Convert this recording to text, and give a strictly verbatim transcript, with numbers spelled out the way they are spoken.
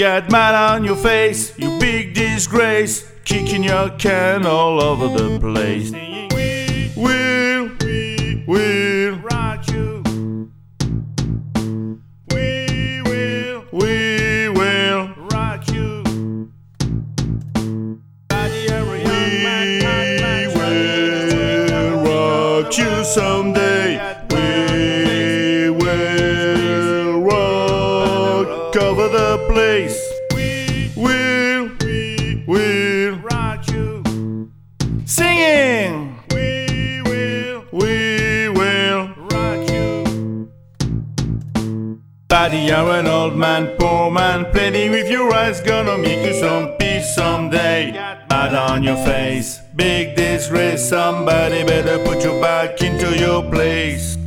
got mud on your face, you big disgrace, kicking your can all over the place. We'll, we'll rock you. We will, we will rock you. We will rock you someday. We will rock over the place. We'll, we'll rock you. Singing. We will, we will rock you. Buddy, you're an old man, poor man, plenty with your eyes, gonna make you some peace someday. Mud on your face, big disgrace, somebody better put you back into your place.